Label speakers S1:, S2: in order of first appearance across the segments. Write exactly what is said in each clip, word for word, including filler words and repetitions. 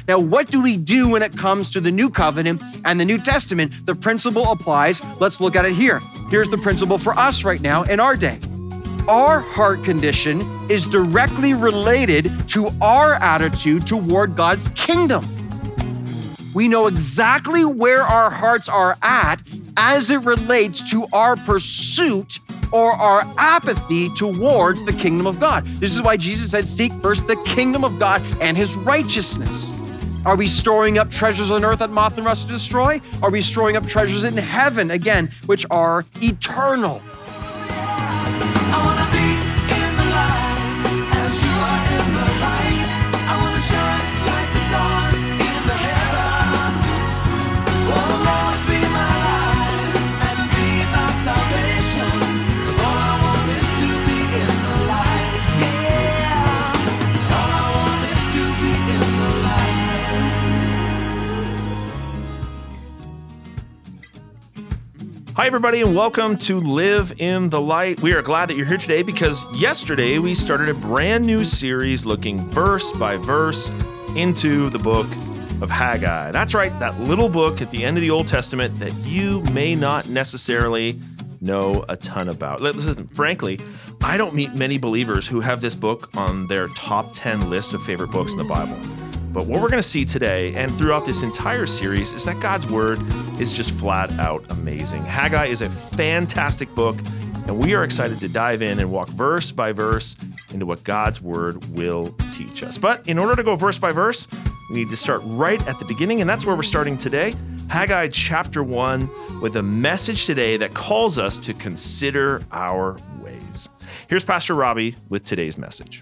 S1: Now, what do we do when it comes to the New Covenant and the New Testament? The principle applies. Let's look at it here. Here's the principle for us right now in our day. Our heart condition is directly related to our attitude toward God's kingdom. We know exactly where our hearts are at as it relates to our pursuit or our apathy towards the kingdom of God. This is why Jesus said, seek first the kingdom of God and his righteousness. Are we storing up treasures on earth that moth and rust destroy? Are we storing up treasures in heaven, again, which are eternal?
S2: I wanna be in the light as you are in the light. I wanna shine like the stars in the heavens. Oh Lord, be my light and be my salvation. 'Cause all I want is to be in the light. Yeah. All I want is to be in the light.
S3: Hi, everybody, and welcome to Live in the Light. We are glad that you're here today because yesterday we started a brand new series looking verse by verse into the book of Haggai. That's right, that little book at the end of the Old Testament that you may not necessarily know a ton about. Listen, frankly, I don't meet many believers who have this book on their top ten list of favorite books in the Bible. But what we're going to see today and throughout this entire series is that God's word is just flat out amazing. Haggai is a fantastic book, and we are excited to dive in and walk verse by verse into what God's word will teach us. But in order to go verse by verse, we need to start right at the beginning, and that's where we're starting today. Haggai chapter one, with a message today that calls us to consider our ways. Here's Pastor Robbie with today's message.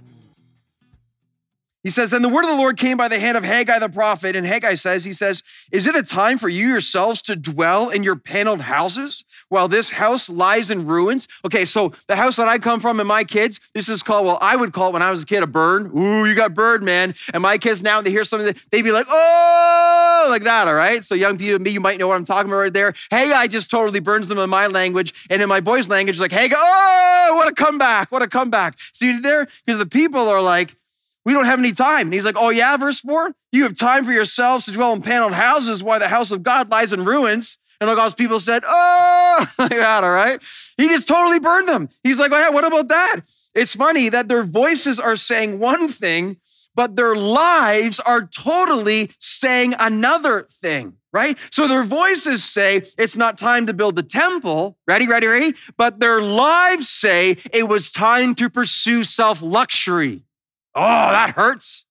S1: He says, then the word of the Lord came by the hand of Haggai the prophet. And Haggai says, he says, is it a time for you yourselves to dwell in your paneled houses while this house lies in ruins? Okay, so the house that I come from and my kids, this is called, well, I would call it when I was a kid a burn. Ooh, you got burned, man. And my kids now, they hear something, they'd be like, oh, like that, all right? So young people, me, you might know what I'm talking about right there. Haggai just totally burns them in my language. And in my boys' language, like, Haggai, oh, what a comeback, what a comeback. See there? Because the people are like, we don't have any time. And he's like, oh yeah, verse four, you have time for yourselves to dwell in paneled houses while the house of God lies in ruins. And like all those people said, oh, like that, all right? He just totally burned them. He's like, oh yeah, what about that? It's funny that their voices are saying one thing, but their lives are totally saying another thing, right? So their voices say it's not time to build the temple, ready, ready, ready? But their lives say it was time to pursue self-luxury. Oh, that hurts.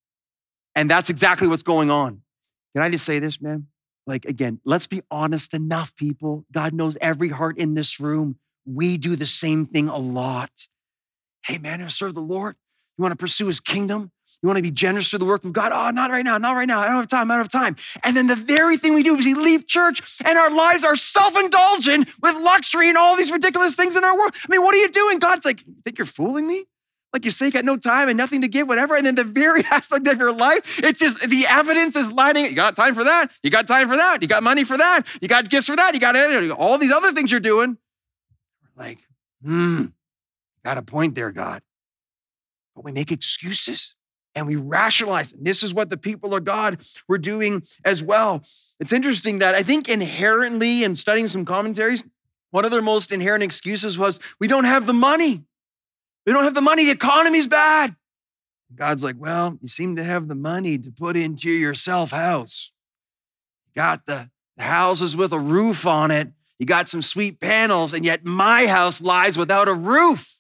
S1: And that's exactly what's going on. Can I just say this, man? Like, again, let's be honest enough, people. God knows every heart in this room. We do the same thing a lot. Hey, man, I serve the Lord. You want to pursue his kingdom? You want to be generous to the work of God? Oh, not right now, not right now. I don't have time, I don't have time. And then the very thing we do is we leave church and our lives are self-indulgent with luxury and all these ridiculous things in our world. I mean, what are you doing? God's like, you think you're fooling me? Like you say, you got no time and nothing to give, whatever. And then the very aspect of your life, it's just the evidence is lining. You got time for that. You got time for that. You got money for that. You got gifts for that. You got all these other things you're doing. Like, hmm, got a point there, God. But we make excuses and we rationalize. And this is what the people of God were doing as well. It's interesting that I think inherently in studying some commentaries, one of their most inherent excuses was, we don't have the money. We don't have the money. The economy's bad. God's like, well, you seem to have the money to put into your self house. You got the houses with a roof on it. You got some sweet panels, and yet my house lies without a roof.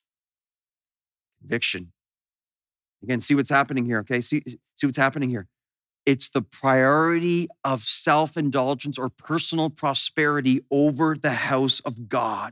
S1: Conviction. Again, see what's happening here, okay? See, see what's happening here. It's the priority of self-indulgence or personal prosperity over the house of God.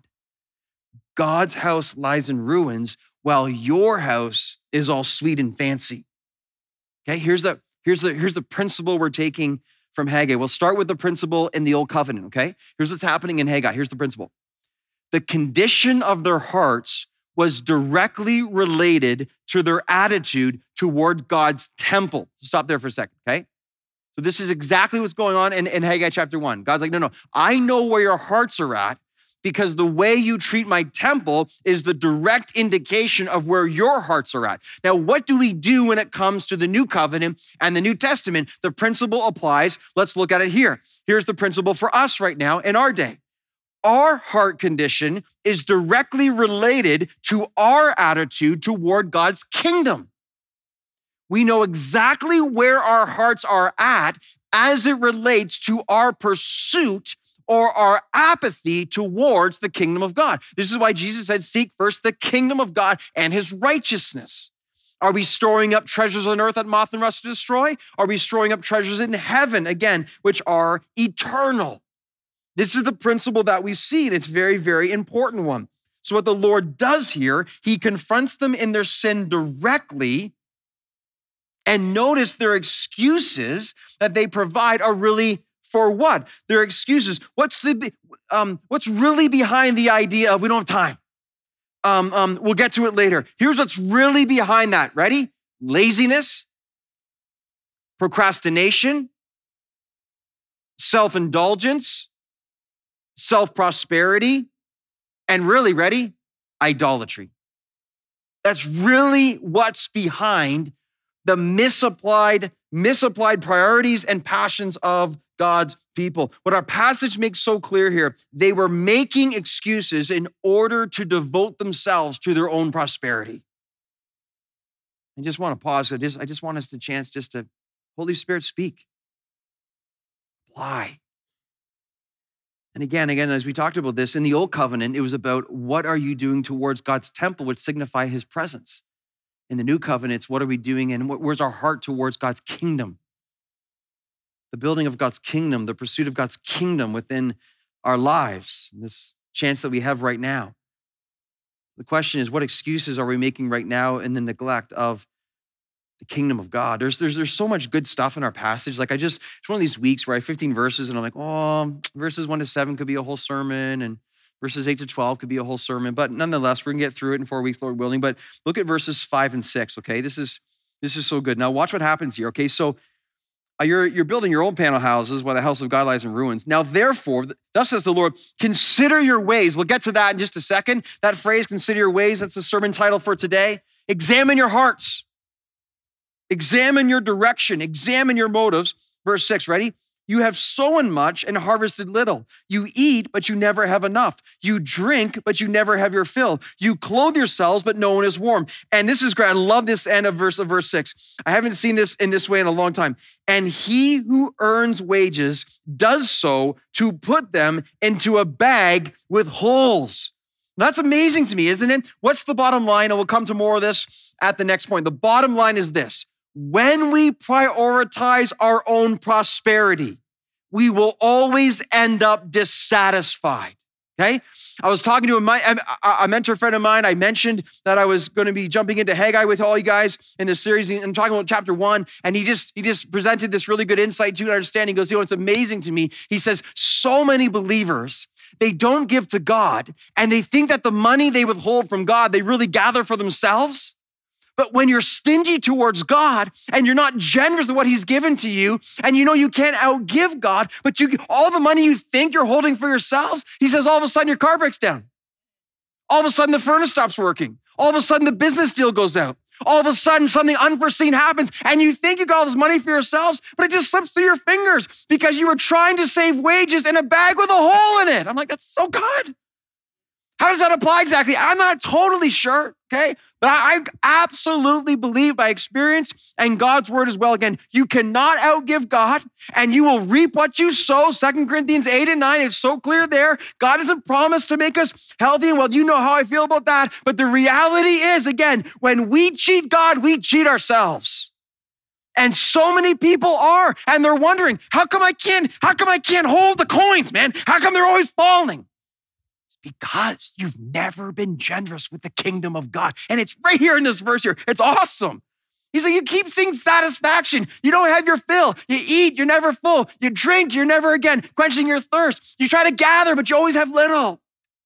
S1: God's house lies in ruins while your house is all sweet and fancy. Okay, here's the, here's the, here's the principle we're taking from Haggai. We'll start with the principle in the Old Covenant, okay? Here's what's happening in Haggai. Here's the principle. The condition of their hearts was directly related to their attitude toward God's temple. Stop there for a second, okay? So this is exactly what's going on in, in Haggai chapter one. God's like, no, no, I know where your hearts are at. because the way you treat my temple is the direct indication of where your hearts are at. Now, what do we do when it comes to the New Covenant and the New Testament? The principle applies. Let's look at it here. Here's the principle for us right now in our day. Our heart condition is directly related to our attitude toward God's kingdom. We know exactly where our hearts are at as it relates to our pursuit or our apathy towards the kingdom of God. This is why Jesus said, seek first the kingdom of God and his righteousness. Are we storing up treasures on earth that moth and rust destroy? Are we storing up treasures in heaven, again, which are eternal? This is the principle that we see, and it's a very, very important one. So what the Lord does here, he confronts them in their sin directly, and notice their excuses that they provide are really for what? Their excuses. What's the um, what's really behind the idea of we don't have time? Um, um, we'll get to it later. Here's what's really behind that. Ready? Laziness, procrastination, self-indulgence, self-prosperity, and really, ready? Idolatry. That's really what's behind the misapplied, misapplied priorities and passions of God's people. What our passage makes so clear here, they were making excuses in order to devote themselves to their own prosperity. I just want to pause. I just, I just want us the chance just to, Holy Spirit, speak. Why? And again, again, as we talked about this, in the Old Covenant, it was about what are you doing towards God's temple, which signify his presence. In the New Covenant, it's what are we doing and where's our heart towards God's kingdom? The building of God's kingdom, the pursuit of God's kingdom within our lives, this chance that we have right now. The question is, what excuses are we making right now in the neglect of the kingdom of God? There's, there's, there's so much good stuff in our passage. Like I just, it's one of these weeks where I have fifteen verses and I'm like, oh, verses one to seven could be a whole sermon and verses eight to twelve could be a whole sermon. But nonetheless, we're gonna get through it in four weeks, Lord willing. But look at verses five and six, okay? This is, this is so good. Now watch what happens here, okay? So uh, you're, you're building your own panel houses while the house of God lies in ruins. Now therefore, thus says the Lord, consider your ways. We'll get to that in just a second. That phrase, consider your ways, that's the sermon title for today. Examine your hearts. Examine your direction, examine your motives. Verse six, ready? You have sown much and harvested little. You eat, but you never have enough. You drink, but you never have your fill. You clothe yourselves, but no one is warm. And this is great. I love this end of verse of verse six. I haven't seen this in this way in a long time. And he who earns wages does so to put them into a bag with holes. That's amazing to me, isn't it? What's the bottom line? And we'll come to more of this at the next point. The bottom line is this. When we prioritize our own prosperity, we will always end up dissatisfied, okay? I was talking to a, a mentor friend of mine. I mentioned that I was going to be jumping into Haggai with all you guys in this series. And I'm talking about chapter one, and he just he just presented this really good insight to understanding. He goes, you know, it's amazing to me. He says, so many believers, they don't give to God, and they think that the money they withhold from God, they really gather for themselves. But when you're stingy towards God and you're not generous with what he's given to you, and you know you can't outgive God, but you all the money you think you're holding for yourselves, he says all of a sudden your car breaks down. All of a sudden the furnace stops working. All of a sudden the business deal goes out. All of a sudden something unforeseen happens and you think you got all this money for yourselves, but it just slips through your fingers because you were trying to save wages in a bag with a hole in it. I'm like, that's so good. How does that apply exactly? I'm not totally sure, okay? But I, I absolutely believe by experience and God's word as well. Again, you cannot outgive God and you will reap what you sow. Second Corinthians eight and nine, it's so clear there. God hasn't promised to make us healthy. And well, you know how I feel about that. But the reality is, again, when we cheat God, we cheat ourselves. And so many people are, and they're wondering, how come I can't, how come I can't hold the coins, man? How come they're always falling? Because you've never been generous with the kingdom of God. And it's right here in this verse here. It's awesome. He's like, you keep seeing satisfaction. You don't have your fill. You eat, you're never full. You drink, you're never again quenching your thirst. You try to gather, but you always have little.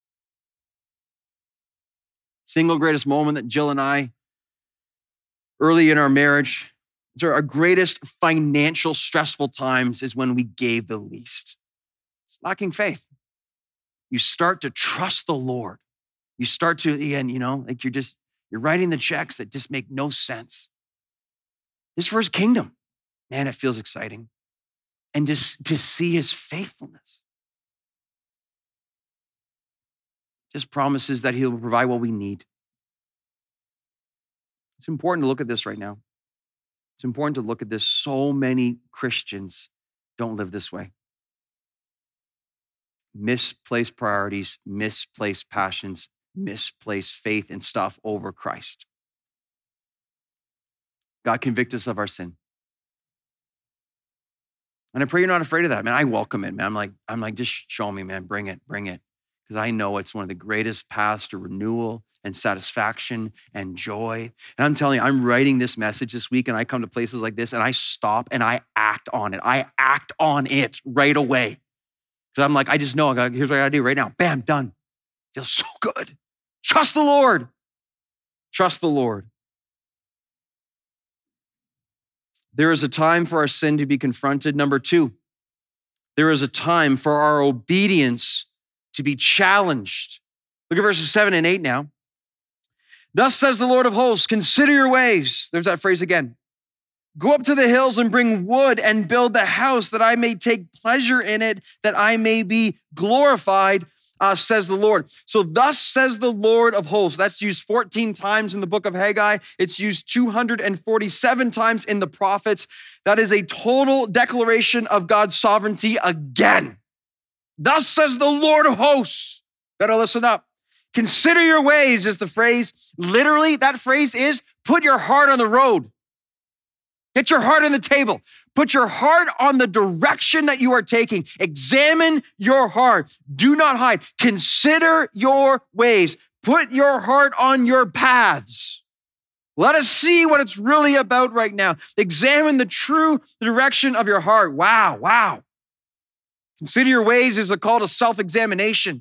S1: Single greatest moment that Jill and I, early in our marriage, our greatest financial stressful times is when we gave the least. Lacking faith. you start to trust the Lord. You start to, again, you know, like you're just, you're writing the checks that just make no sense. This is for his kingdom. Man, it feels exciting. And just to see his faithfulness. Just promises that he'll provide what we need. It's important to look at this right now. It's important to look at this. So many Christians don't live this way. Misplaced priorities, misplaced passions, misplaced faith and stuff over Christ. God, convict us of our sin. And I pray you're not afraid of that, man. I welcome it, man. I'm like, I'm like, just show me, man. Bring it, bring it. Because I know it's one of the greatest paths to renewal and satisfaction and joy. And I'm telling you, I'm writing this message this week and I come to places like this and I stop and I act on it. I act on it right away. Because I'm like, I just know, I got, here's what I gotta do right now. Bam, done. Feels so good. Trust the Lord. Trust the Lord. There is a time for our sin to be confronted. Number two, there is a time for our obedience to be challenged. Look at verses seven and eight now. Thus says the Lord of hosts, consider your ways. There's that phrase again. Go up to the hills and bring wood and build the house that I may take pleasure in it, that I may be glorified, uh, says the Lord. So thus says the Lord of hosts. That's used fourteen times in the book of Haggai. It's used two hundred forty-seven times in the prophets. That is a total declaration of God's sovereignty again. Thus says the Lord of hosts. Better listen up. Consider your ways is the phrase. Literally, that phrase is put your heart on the road. Get your heart on the table. Put your heart on the direction that you are taking. Examine your heart. Do not hide. Consider your ways. Put your heart on your paths. Let us see what it's really about right now. Examine the true direction of your heart. Wow, wow. Consider your ways is a call to self-examination.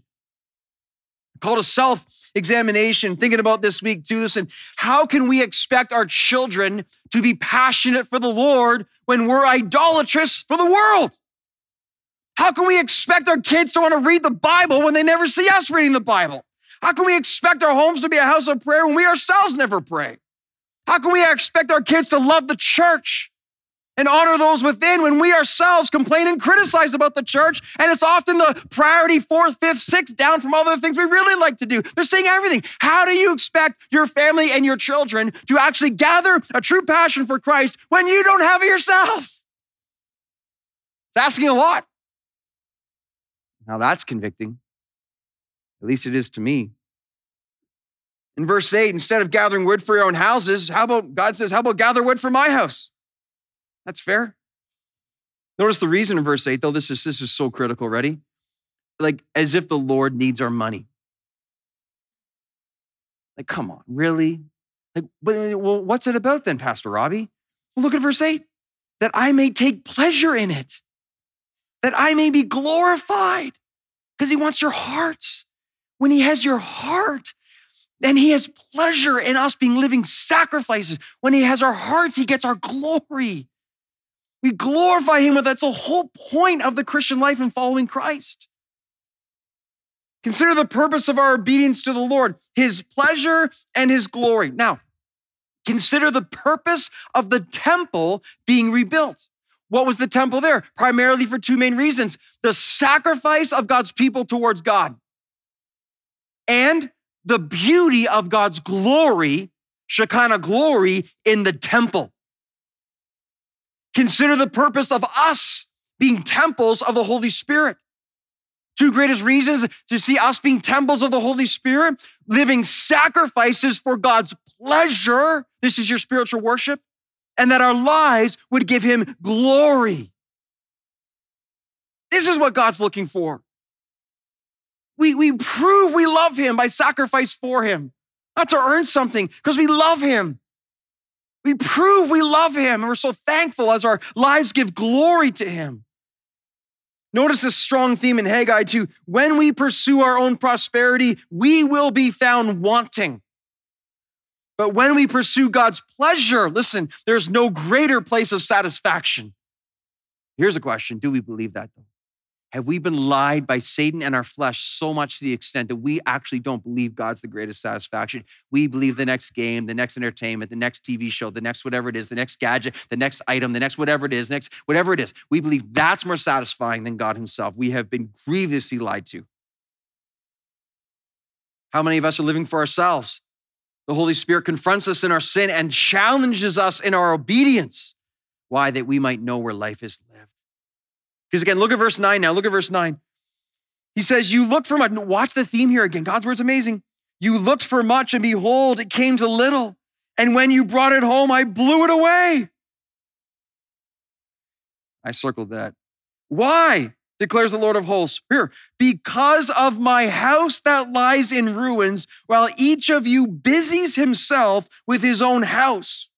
S1: A call to self-examination. Thinking about this week too, listen, how can we expect our children to be passionate for the Lord when we're idolatrous for the world? How can we expect our kids to want to read the Bible when they never see us reading the Bible? How can we expect our homes to be a house of prayer when we ourselves never pray? How can we expect our kids to love the church and honor those within when we ourselves complain and criticize about the church? And it's often the priority fourth, fifth, sixth down from all the things we really like to do. They're saying everything. How do you expect your family and your children to actually gather a true passion for Christ when you don't have it yourself? It's asking a lot. Now that's convicting. At least it is to me. In verse eight, instead of gathering wood for your own houses, how about, God says, how about gather wood for my house? That's fair. Notice the reason in verse eight, though. This is, this is so critical. Ready? Like, as if the Lord needs our money. Like, come on, really? Like, well, what's it about then, Pastor Robbie? Well, look at verse eight. That I may take pleasure in it. That I may be glorified. Because he wants your hearts. When he has your heart, then he has pleasure in us being living sacrifices. When he has our hearts, he gets our glory. We glorify him with that. That's the whole point of the Christian life and following Christ. Consider the purpose of our obedience to the Lord, his pleasure and his glory. Now, consider the purpose of the temple being rebuilt. What was the temple there? Primarily for two main reasons. The sacrifice of God's people towards God and the beauty of God's glory, Shekinah glory, in the temple. Consider the purpose of us being temples of the Holy Spirit. Two greatest reasons to see us being temples of the Holy Spirit, living sacrifices for God's pleasure. This is your spiritual worship. And that our lives would give him glory. This is what God's looking for. We, we prove we love him by sacrifice for him, not to earn something, because we love him. We prove we love him, and we're so thankful as our lives give glory to him. Notice this strong theme in Haggai too. When we pursue our own prosperity, we will be found wanting. But when we pursue God's pleasure, listen, there's no greater place of satisfaction. Here's a question. Do we believe that though? Have we been lied by Satan and our flesh so much to the extent that we actually don't believe God's the greatest satisfaction? We believe the next game, the next entertainment, the next T V show, the next whatever it is, the next gadget, the next item, the next whatever it is, next whatever it is. We believe that's more satisfying than God himself. We have been grievously lied to. How many of us are living for ourselves? The Holy Spirit confronts us in our sin and challenges us in our obedience. Why? That we might know where life is lived. Because again, look at verse nine now. Look at verse nine. He says, you looked for much. Watch the theme here again. God's word's amazing. You looked for much, and behold, it came to little. And when you brought it home, I blew it away. I circled that. Why? Declares the Lord of hosts. Here, because of my house that lies in ruins, while each of you busies himself with his own house.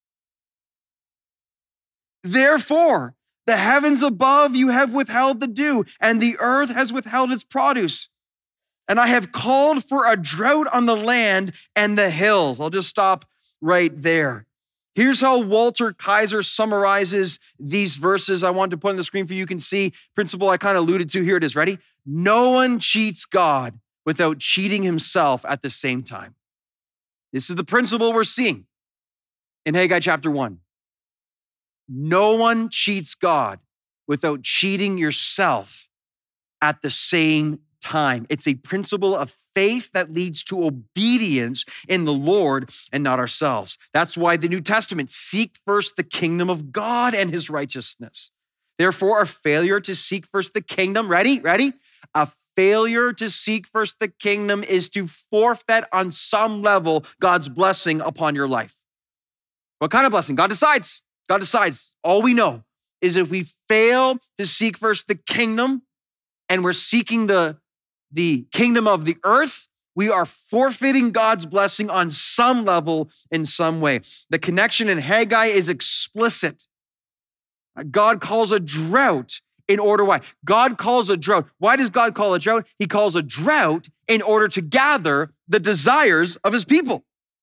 S1: Therefore, the heavens above you have withheld the dew, and the earth has withheld its produce. And I have called for a drought on the land and the hills. I'll just stop right there. Here's how Walter Kaiser summarizes these verses. I wanted to put on the screen for you. You can see principle I kind of alluded to. Here it is. Ready? No one cheats God without cheating himself at the same time. This is the principle we're seeing in Haggai chapter one. No one cheats God without cheating yourself at the same time. It's a principle of faith that leads to obedience in the Lord and not ourselves. That's why the New Testament, seek first the kingdom of God and his righteousness. Therefore, a failure to seek first the kingdom, ready, ready? A failure to seek first the kingdom is to forfeit on some level God's blessing upon your life. What kind of blessing? God decides. God decides. All we know is if we fail to seek first the kingdom and we're seeking the, the kingdom of the earth, we are forfeiting God's blessing on some level in some way. The connection in Haggai is explicit. God calls a drought in order why? God calls a drought. Why does God call a drought? He calls a drought in order to gather the desires of his people.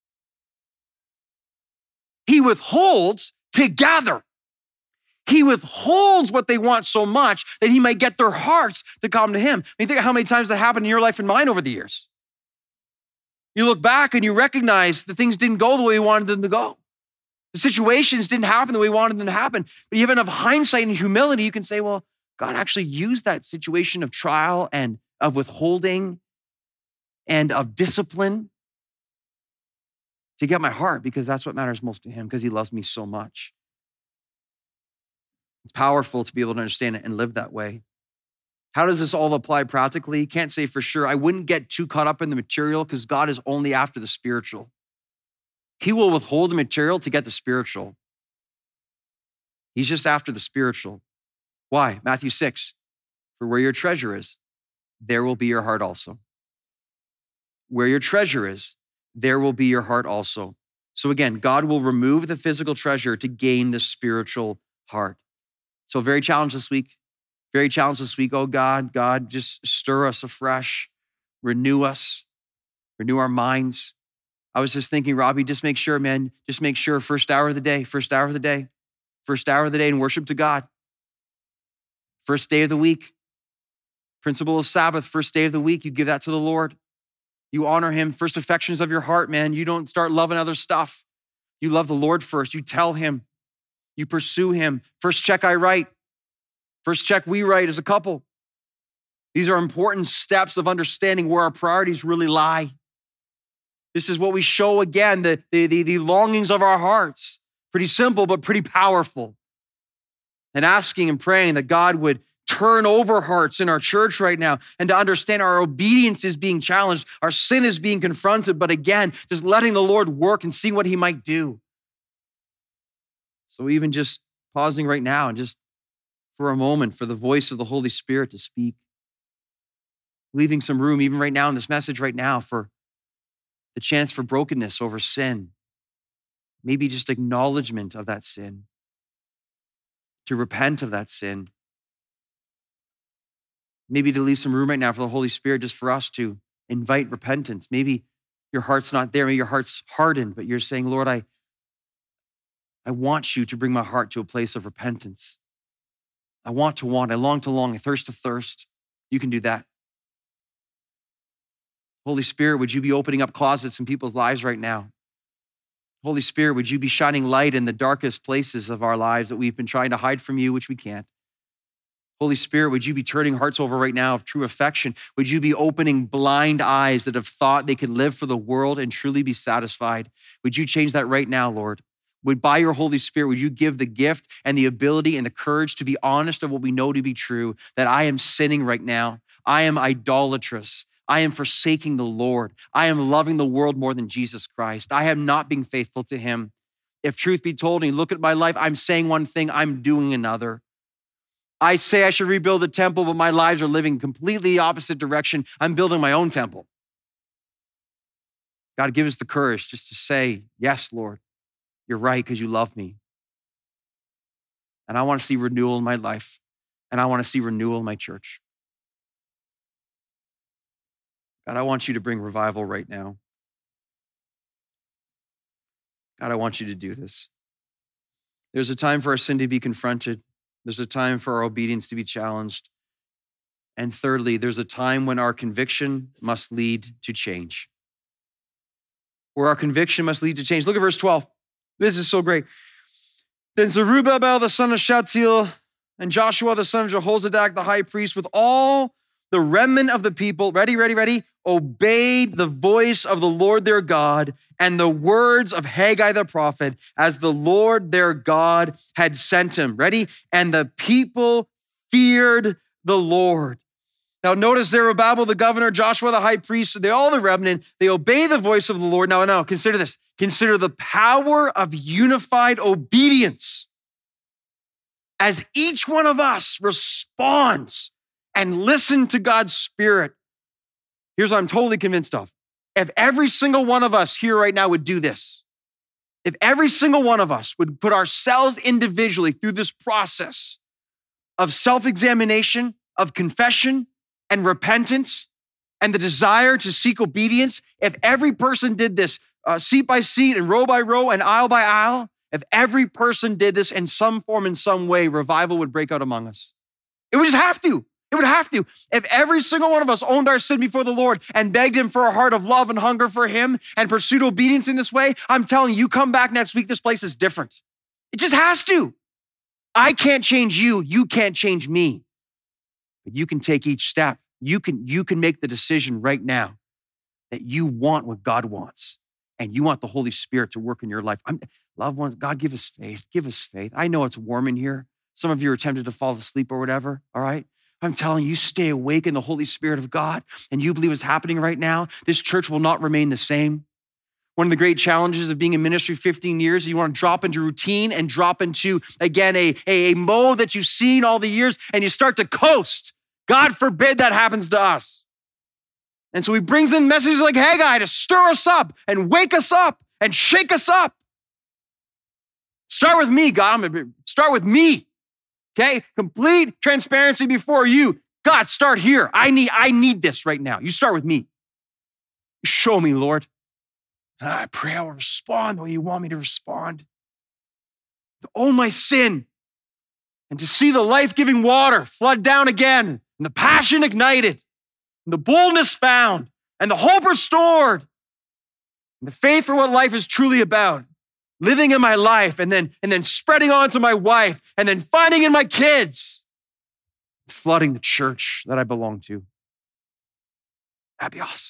S1: He withholds to gather. He withholds what they want so much that he might get their hearts to come to him. I mean, think of how many times that happened in your life and mine over the years. You look back and you recognize the things didn't go the way you wanted them to go. The situations didn't happen the way you wanted them to happen. But you have enough hindsight and humility, you can say, well, God actually used that situation of trial and of withholding and of discipline to get my heart, because that's what matters most to him, because he loves me so much. It's powerful to be able to understand it and live that way. How does this all apply practically? Can't say for sure. I wouldn't get too caught up in the material, because God is only after the spiritual. He will withhold the material to get the spiritual. He's just after the spiritual. Why? Matthew six, for where your treasure is, there will be your heart also. Where your treasure is, there will be your heart also. So again, God will remove the physical treasure to gain the spiritual heart. So very challenged this week. Very challenged this week. Oh God, God, just stir us afresh. Renew us. Renew our minds. I was just thinking, Robbie, just make sure, man, just make sure first hour of the day, first hour of the day, first hour of the day in worship to God. First day of the week. Principle of Sabbath, first day of the week, you give that to the Lord. You honor him, first affections of your heart, man. You don't start loving other stuff. You love the Lord first. You tell him. You pursue him. First check I write. First check we write as a couple. These are important steps of understanding where our priorities really lie. This is what we show again, the, the, the, the longings of our hearts. Pretty simple, but pretty powerful. And asking and praying that God would turn over hearts in our church right now, and to understand our obedience is being challenged. Our sin is being confronted, but again, just letting the Lord work and seeing what he might do. So even just pausing right now and just for a moment for the voice of the Holy Spirit to speak, leaving some room even right now in this message right now for the chance for brokenness over sin, maybe just acknowledgement of that sin, to repent of that sin. Maybe to leave some room right now for the Holy Spirit, just for us to invite repentance. Maybe your heart's not there, maybe your heart's hardened, but you're saying, Lord, I, I want you to bring my heart to a place of repentance. I want to want, I long to long, I thirst to thirst. You can do that. Holy Spirit, would you be opening up closets in people's lives right now? Holy Spirit, would you be shining light in the darkest places of our lives that we've been trying to hide from you, which we can't? Holy Spirit, would you be turning hearts over right now of true affection? Would you be opening blind eyes that have thought they could live for the world and truly be satisfied? Would you change that right now, Lord? Would by your Holy Spirit, would you give the gift and the ability and the courage to be honest of what we know to be true, that I am sinning right now. I am idolatrous. I am forsaking the Lord. I am loving the world more than Jesus Christ. I am not being faithful to him. If truth be told, and you look at my life, I'm saying one thing, I'm doing another. I say I should rebuild the temple, but my lives are living completely the opposite direction. I'm building my own temple. God, give us the courage just to say, yes, Lord, you're right because you love me. And I want to see renewal in my life. And I want to see renewal in my church. God, I want you to bring revival right now. God, I want you to do this. There's a time for our sin to be confronted. There's a time for our obedience to be challenged. And thirdly, there's a time when our conviction must lead to change. Where our conviction must lead to change. Look at verse twelve. This is so great. Then Zerubbabel, the son of Shealtiel, and Joshua, the son of Jehozadak, the high priest, with all the remnant of the people, ready, ready, ready, obeyed the voice of the Lord their God and the words of Haggai the prophet as the Lord their God had sent him. Ready? And the people feared the Lord. Now notice Zerubbabel, the governor, Joshua, the high priest, they all the remnant, they obey the voice of the Lord. Now, now, consider this. Consider the power of unified obedience as each one of us responds and listen to God's Spirit. Here's what I'm totally convinced of. If every single one of us here right now would do this, if every single one of us would put ourselves individually through this process of self-examination, of confession and repentance, and the desire to seek obedience, if every person did this uh, seat by seat and row by row and aisle by aisle, if every person did this in some form, in some way, revival would break out among us. It would just have to. It would have to. If every single one of us owned our sin before the Lord and begged him for a heart of love and hunger for him and pursued obedience in this way, I'm telling you, you come back next week, this place is different. It just has to. I can't change you. You can't change me. But you can take each step. You can, you can make the decision right now that you want what God wants and you want the Holy Spirit to work in your life. I'm, loved ones, God, give us faith. Give us faith. I know it's warm in here. Some of you are tempted to fall asleep or whatever, all right? I'm telling you, stay awake in the Holy Spirit of God and you believe what's happening right now, this church will not remain the same. One of the great challenges of being in ministry fifteen years, you want to drop into routine and drop into, again, a, a, a mode that you've seen all the years and you start to coast. God forbid that happens to us. And so he brings in messages like Haggai to stir us up and wake us up and shake us up. Start with me, God. Start with me. Okay, complete transparency before you. God, start here. I need, I need this right now. You start with me. Show me, Lord. And I pray I will respond the way you want me to respond. To own my sin and to see the life-giving water flood down again and the passion ignited and the boldness found and the hope restored and the faith for what life is truly about. Living in my life and then, and then spreading on to my wife and then finding in my kids, flooding the church that I belong to. That'd be awesome.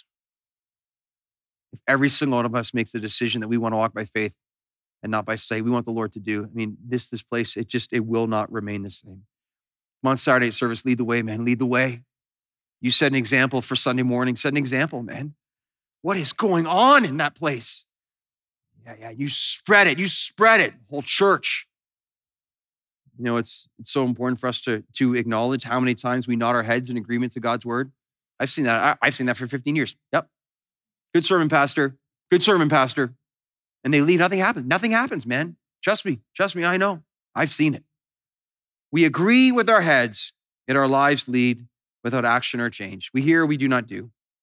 S1: If every single one of us makes the decision that we want to walk by faith and not by sight, we want the Lord to do. I mean, this, this place, it just, it will not remain the same. Come on, Saturday service, lead the way, man, lead the way. You set an example for Sunday morning, set an example, man. What is going on in that place? Yeah, yeah, you spread it. You spread it, whole church. You know, it's it's so important for us to, to acknowledge how many times we nod our heads in agreement to God's word. I've seen that. I, I've seen that for fifteen years. Yep. Good sermon, pastor. Good sermon, pastor. And they leave, nothing happens. Nothing happens, man. Trust me. Trust me, I know. I've seen it. We agree with our heads, yet our lives lead without action or change. We hear, we do not do.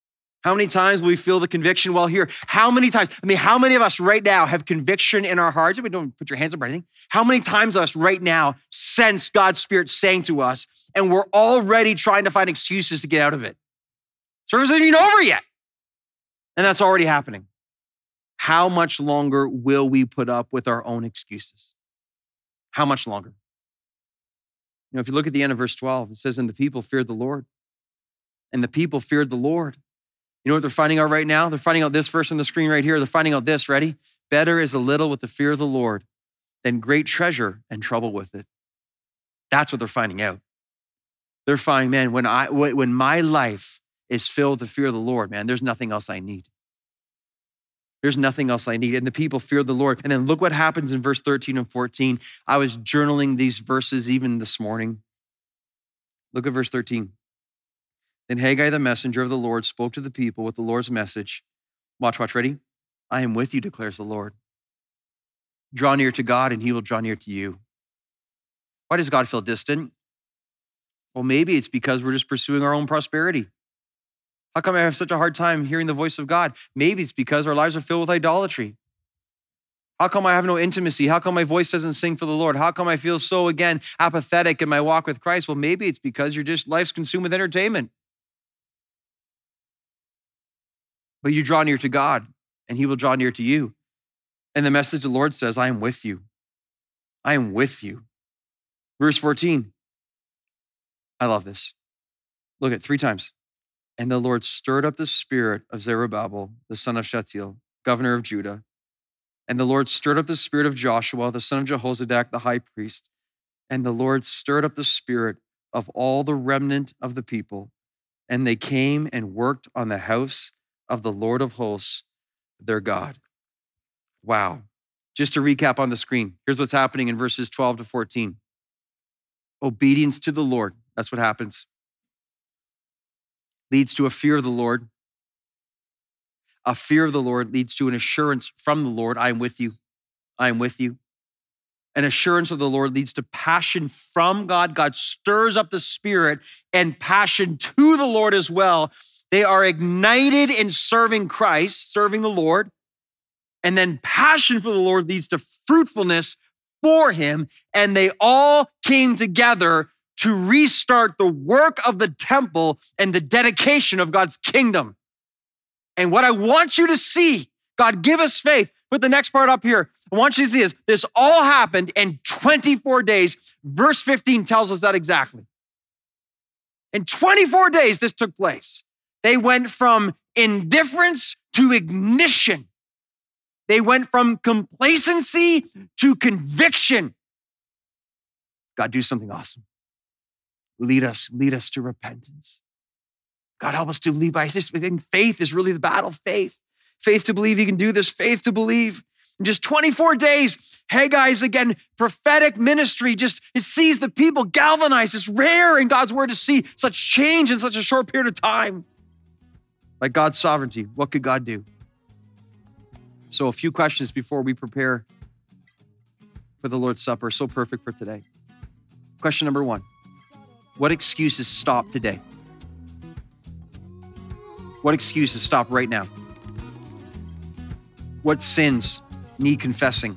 S1: How many times will we feel the conviction while here? How many times? I mean, how many of us right now have conviction in our hearts? We don't put your hands up or anything. How many times us right now sense God's Spirit saying to us, and we're already trying to find excuses to get out of it? Service isn't even over yet. And that's already happening. How much longer will we put up with our own excuses? How much longer? You know, if you look at the end of verse twelve, it says, and the people feared the Lord. And the people feared the Lord. You know what they're finding out right now? They're finding out this verse on the screen right here. They're finding out this, ready? Better is a little with the fear of the Lord than great treasure and trouble with it. That's what they're finding out. They're finding, man, when I when my life is filled with the fear of the Lord, man, there's nothing else I need. There's nothing else I need. And the people feared the Lord. And then look what happens in verse thirteen and fourteen. I was journaling these verses even this morning. Look at verse thirteen. Then Haggai, the messenger of the Lord, spoke to the people with the Lord's message. Watch, watch, ready? I am with you, declares the Lord. Draw near to God and he will draw near to you. Why does God feel distant? Well, maybe it's because we're just pursuing our own prosperity. How come I have such a hard time hearing the voice of God? Maybe it's because our lives are filled with idolatry. How come I have no intimacy? How come my voice doesn't sing for the Lord? How come I feel so, again, apathetic in my walk with Christ? Well, maybe it's because you're just, life's consumed with entertainment. But you draw near to God and he will draw near to you. And the message the Lord says, I am with you. I am with you. Verse fourteen. I love this. Look at three times. And the Lord stirred up the spirit of Zerubbabel, the son of Shealtiel, governor of Judah. And the Lord stirred up the spirit of Joshua, the son of Jehozadak, the high priest. And the Lord stirred up the spirit of all the remnant of the people. And they came and worked on the house of the Lord of hosts, their God. Wow. Just to recap on the screen, here's what's happening in verses twelve to fourteen. Obedience to the Lord, that's what happens. Leads to a fear of the Lord. A fear of the Lord leads to an assurance from the Lord. I am with you. I am with you. An assurance of the Lord leads to passion from God. God stirs up the spirit and passion to the Lord as well. They are ignited in serving Christ, serving the Lord. And then passion for the Lord leads to fruitfulness for him. And they all came together to restart the work of the temple and the dedication of God's kingdom. And what I want you to see, God, give us faith. Put the next part up here. I want you to see this. This all happened in twenty-four days. Verse fifteen tells us that exactly. In twenty-four days, this took place. They went from indifference to ignition. They went from complacency to conviction. God, do something awesome. Lead us, lead us to repentance. God, help us to lead by just, I think faith is really the battle. Faith. Faith to believe he can do this. Faith to believe. In just twenty-four days, Haggai's, again, prophetic ministry just it sees the people galvanized. It's rare in God's word to see such change in such a short period of time. By God's sovereignty, what could God do? So a few questions before we prepare for the Lord's Supper. So perfect for today. Question number one. What excuses stop today? What excuses stop right now? What sins need confessing?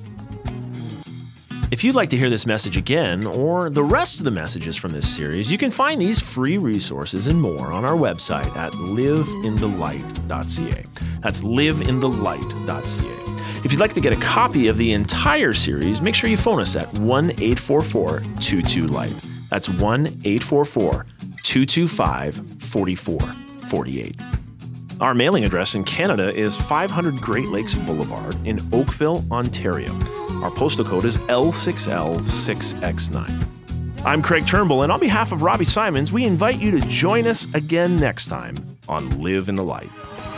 S3: If you'd like to hear this message again, or the rest of the messages from this series, you can find these free resources and more on our website at live in the light dot c a. That's live in the light dot c a. If you'd like to get a copy of the entire series, make sure you phone us at one eight four four two two light. That's one eight four four two two five four four four eight. Our mailing address in Canada is five hundred Great Lakes Boulevard in Oakville, Ontario. Our postal code is L six L six X nine. I'm Craig Turnbull, and on behalf of Robbie Simons, we invite you to join us again next time on Live in the Light.